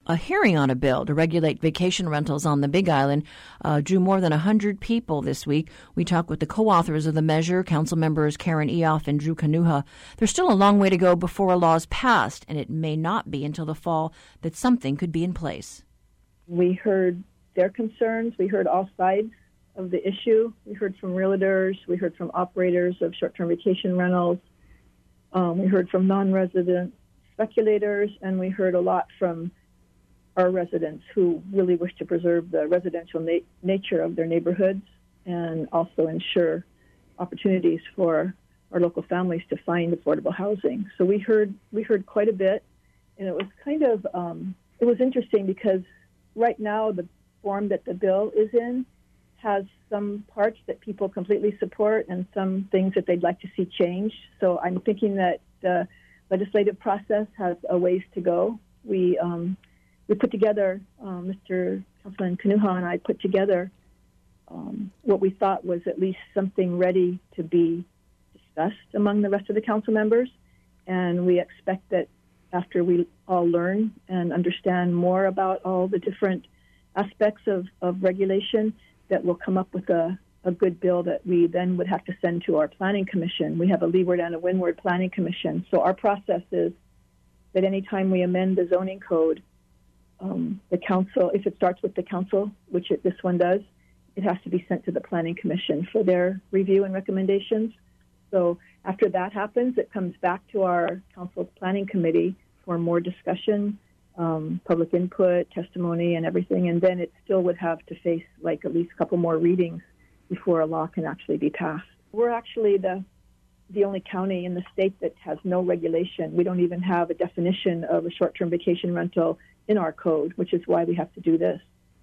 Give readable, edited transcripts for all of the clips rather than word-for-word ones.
a hearing on a bill to regulate vacation rentals on the Big Island drew more than 100 people this week. We talked with the co-authors of the measure, council members Karen Eoff and Drew Kanuha. There's still a long way to go before a law is passed, and it may not be until the fall that something could be in place. We heard their concerns. We heard all sides of the issue. We heard from realtors. We heard from operators of short-term vacation rentals. We heard from non-resident speculators, and we heard a lot from our residents who really wish to preserve the residential nature of their neighborhoods and also ensure opportunities for our local families to find affordable housing. So we heard quite a bit, and it was kind of it was interesting because right now the form that the bill is in has some parts that people completely support and some things that they'd like to see changed. So I'm thinking that the legislative process has a ways to go. We put together, Mr. Councilman Kanuha and I put together what we thought was at least something ready to be discussed among the rest of the council members. And we expect that after we all learn and understand more about all the different aspects of regulation, that we'll come up with a good bill that we then would have to send to our planning commission. We have a Leeward and a Windward planning commission. So our process is that any time we amend the zoning code, the council, if it starts with the council, which this one does, it has to be sent to the planning commission for their review and recommendations. So after that happens, it comes back to our council's planning committee for more discussion, public input, testimony, and everything. And then it still would have to face like at least a couple more readings before a law can actually be passed. We're actually the only county in the state that has no regulation. We don't even have a definition of a short-term vacation rental in our code, which is why we have to do this.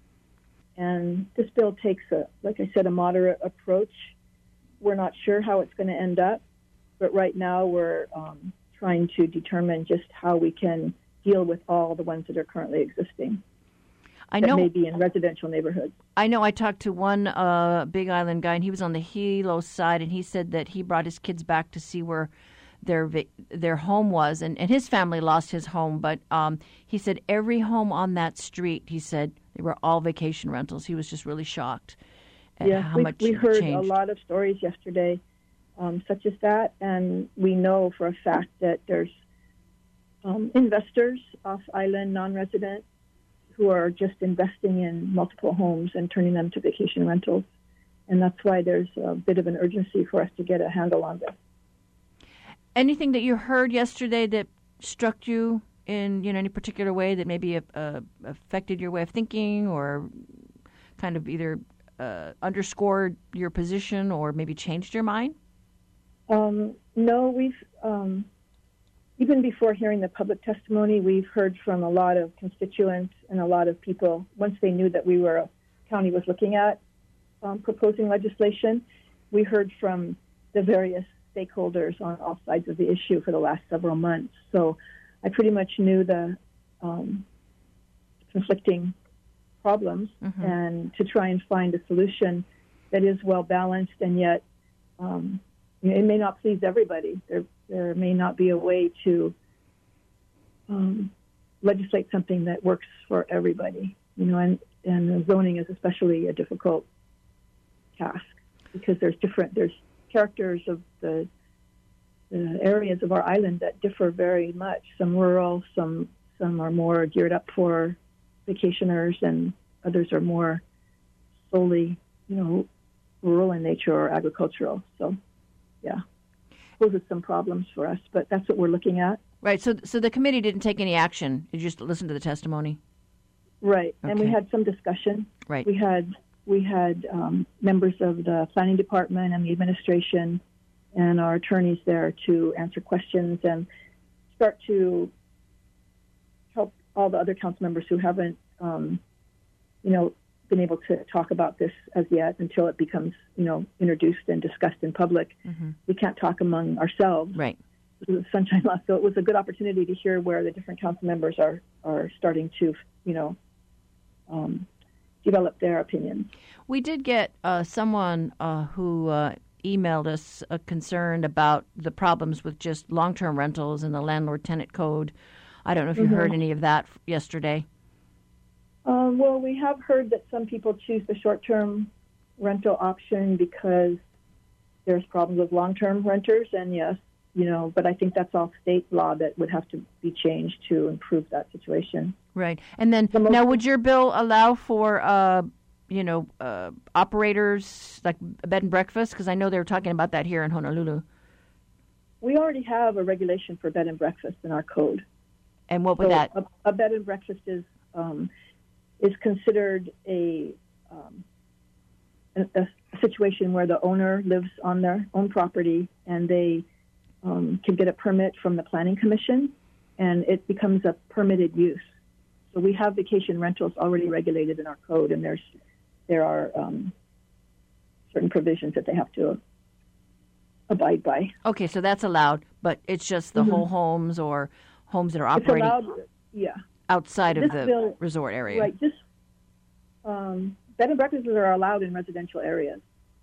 And this bill takes, like I said, a moderate approach. We're not sure how it's going to end up, but right now we're trying to determine just how we can deal with all the ones that are currently existing. I know, that may be in residential neighborhoods. I know I talked to one Big Island guy, and he was on the Hilo side, and he said that he brought his kids back to see where their home was, and his family lost his home, but he said every home on that street, he said, they were all vacation rentals. He was just really shocked at how much we heard changed. A lot of stories yesterday such as that, and we know for a fact that there's investors off-island, non-resident, who are just investing in multiple homes and turning them to vacation rentals. And that's why there's a bit of an urgency for us to get a handle on this. Anything that you heard yesterday that struck you in any particular way that maybe affected your way of thinking or kind of either underscored your position or maybe changed your mind? No, we've even before hearing the public testimony, we've heard from a lot of constituents and a lot of people once they knew that county was looking at proposing legislation. We heard from the various stakeholders on all sides of the issue for the last several months. So I pretty much knew the conflicting problems and to try and find a solution that is well balanced and yet it may not please everybody. There may not be a way to legislate something that works for everybody, and the zoning is especially a difficult task because there's characters of the areas of our island that differ very much. Some rural, some are more geared up for vacationers, and others are more solely, rural in nature or agricultural. So, yeah, those are some problems for us, but that's what we're looking at. Right. So the committee didn't take any action. You just listened to the testimony. Right. Okay. And we had some discussion. Right. We had members of the planning department and the administration and our attorneys there to answer questions and start to help all the other council members who haven't, been able to talk about this as yet until it becomes, introduced and discussed in public. Mm-hmm. We can't talk among ourselves. Right. This is Sunshine Law, so it was a good opportunity to hear where the different council members are starting to, develop their opinions. We did get someone who emailed us concerned about the problems with just long-term rentals and the landlord-tenant code. I don't know if you heard any of that yesterday. Well, we have heard that some people choose the short-term rental option because there's problems with long-term renters, and yes, but I think that's all state law that would have to be changed to improve that situation. Right. And then now, would your bill allow for, operators like bed and breakfast? Because I know they were talking about that here in Honolulu. We already have a regulation for bed and breakfast in our code. And what would that? A bed and breakfast is considered a situation where the owner lives on their own property and they can get a permit from the Planning Commission, and it becomes a permitted use. So we have vacation rentals already regulated in our code, and there are certain provisions that they have to abide by. Okay, so that's allowed, but it's just the whole homes or homes that are operating outside of the resort area. Right. Bed and breakfasts are allowed in residential areas.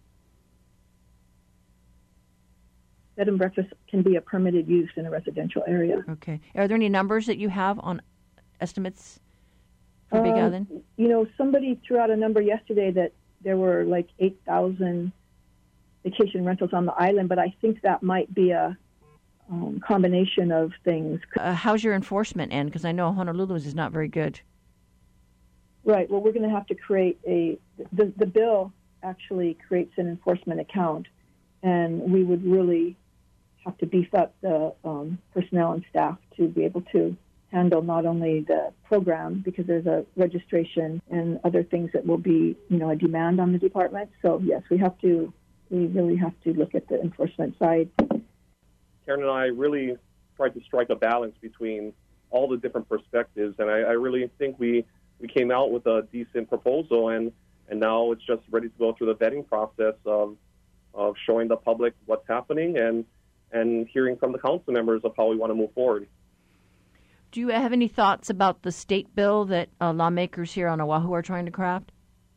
Bed and breakfast can be a permitted use in a residential area. Okay. Are there any numbers that you have on estimates for Big Island? Somebody threw out a number yesterday that there were like 8,000 vacation rentals on the island, but I think that might be a combination of things. How's your enforcement end? Because I know Honolulu's is not very good. Right. Well, we're going to have to create the bill actually creates an enforcement account, and we would really have to beef up the personnel and staff to be able to handle not only the program, because there's a registration and other things that will be, a demand on the department. So yes, we really have to look at the enforcement side. Karen and I really tried to strike a balance between all the different perspectives, and I really think we came out with a decent proposal, and now it's just ready to go through the vetting process of showing the public what's happening and hearing from the council members of how we want to move forward. Do you have any thoughts about the state bill that lawmakers here on Oahu are trying to craft?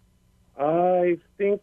I think,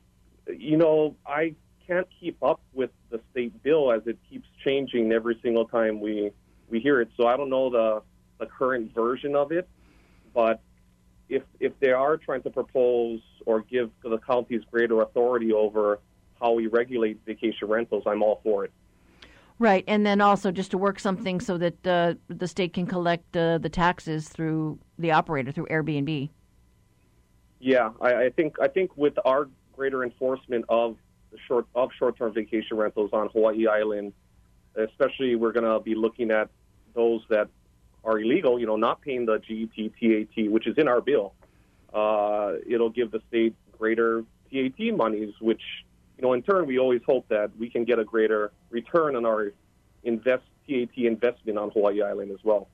I can't keep up with the state bill as it keeps changing every single time we hear it. So I don't know the current version of it, but if they are trying to propose or give the counties greater authority over how we regulate vacation rentals, I'm all for it. Right, and then also just to work something so that the state can collect the taxes through the operator, through Airbnb. Yeah, I think with our greater enforcement of short-term vacation rentals on Hawaii Island, especially we're going to be looking at those that are illegal, not paying the GET, TAT, which is in our bill. It'll give the state greater TAT monies, which, in turn, we always hope that we can get a greater return on our TAT investment on Hawaii Island as well.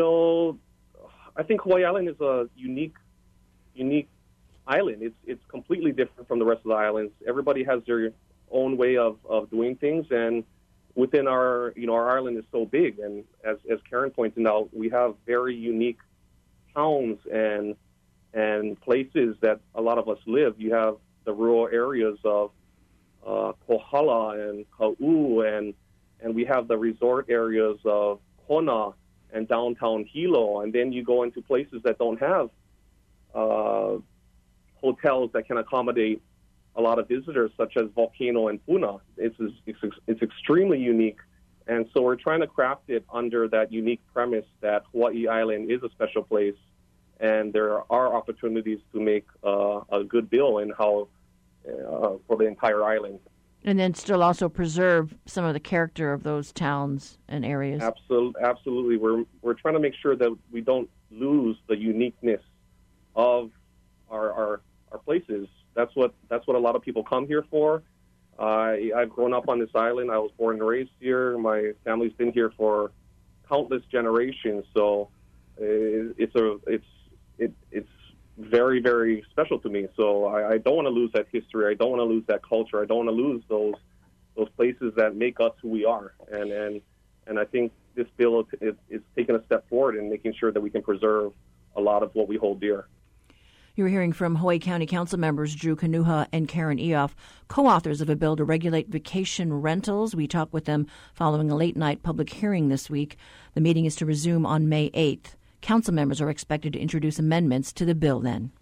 I think Hawaii Island is a unique island. It's completely different from the rest of the islands. Everybody has their own way of doing things, and within our island is so big. And as Karen pointed out, we have very unique towns and places that a lot of us live. You have the rural areas of Kohala and Ka'u, and we have the resort areas of Kona and downtown Hilo, and then you go into places that don't have hotels that can accommodate a lot of visitors, such as Volcano and Puna. It's extremely unique, and so we're trying to craft it under that unique premise that Hawaii Island is a special place, and there are opportunities to make a good bill in how for the entire island. And then still also preserve some of the character of those towns and areas. Absolutely. We're trying to make sure that we don't lose the uniqueness of our places. That's what a lot of people come here for. I've grown up on this island. I was born and raised here. My family's been here for countless generations. So it's very, very special to me. So I don't want to lose that history. I don't want to lose that culture. I don't want to lose those places that make us who we are. And I think this bill is taking a step forward in making sure that we can preserve a lot of what we hold dear. You're hearing from Hawaii County Council members Drew Kanuha and Karen Eoff, co-authors of a bill to regulate vacation rentals. We talked with them following a late-night public hearing this week. The meeting is to resume on May 8th. Council members are expected to introduce amendments to the bill then.